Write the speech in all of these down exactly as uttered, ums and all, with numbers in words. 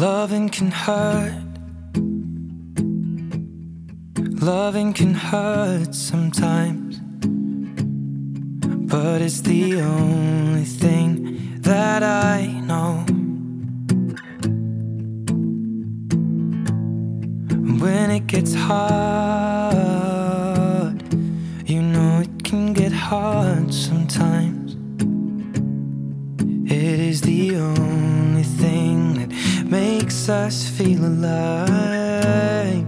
Loving can hurt. Loving can hurt sometimes, but it's the only thing that I know. When it gets hard, you know it can get hard sometimes. It is the only thing that makes us feel alive.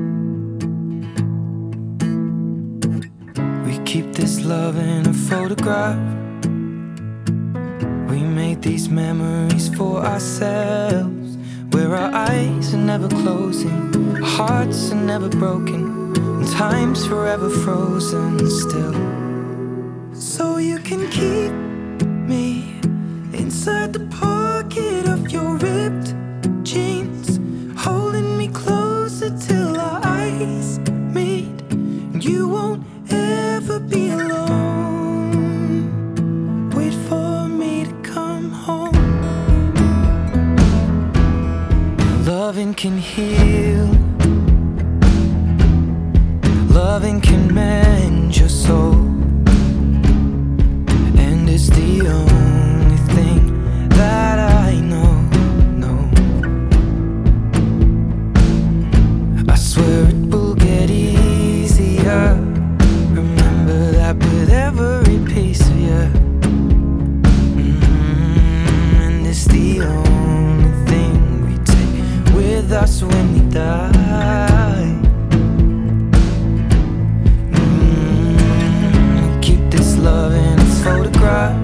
We keep this love in a photograph. We made these memories for ourselves, where our eyes are never closing, our hearts are never broken, and time's forever frozen still. So you can keep me inside the pocket of your ripped jeans, holding me closer till our eyes meet, and you won't ever be alone. Wait for me to come home. Loving can heal. Loving can mend your soul, and it's the only thing that I know, no. I swear it will get easier. Remember that with every piece of you. Mm-hmm. And it's the only thing we take with us when we die. Mm-hmm. We keep this love in its photograph.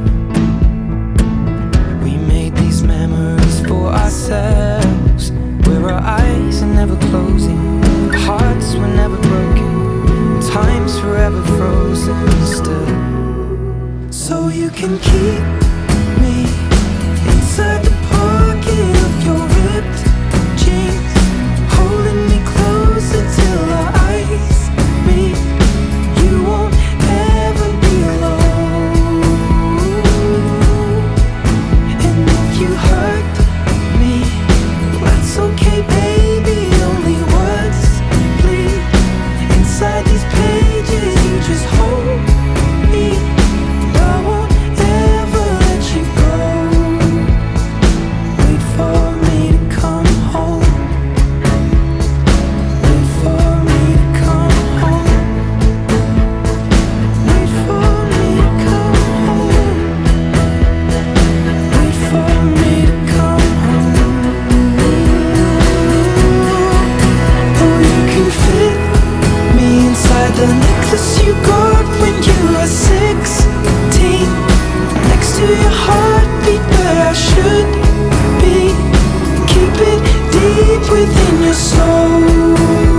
We made these memories for ourselves, where our eyes are never closing, our hearts were never broken, time's forever frozen still. So you can keep me inside the pocket of your ripped jeans, holding me closer till our eyes meet. You won't ever be alone. And if you hurt me, that's okay, baby. Only words bleed inside these pages. You just hold me, and I won't ever let you go. Wait for me to come home. Wait for me to come home. Wait for me to come home. Wait for me to come home. Oh, you can fit me inside the necklace you got when you were sixteen, next to your heartbeat where I should be. Keep it deep within your soul.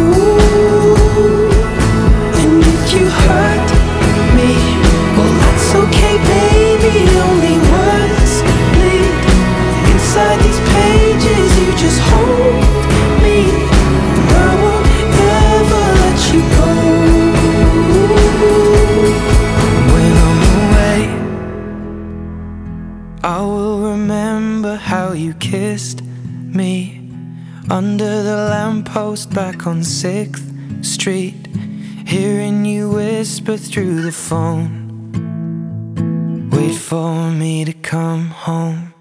And if you hurt me, well, that's okay, baby. Only words bleed inside these pages. You just hold me, and I won't ever let you go. When I'm away, I will remember how you kissed me under the lamppost back on sixth street, hearing you whisper through the phone. Wait for me to come home.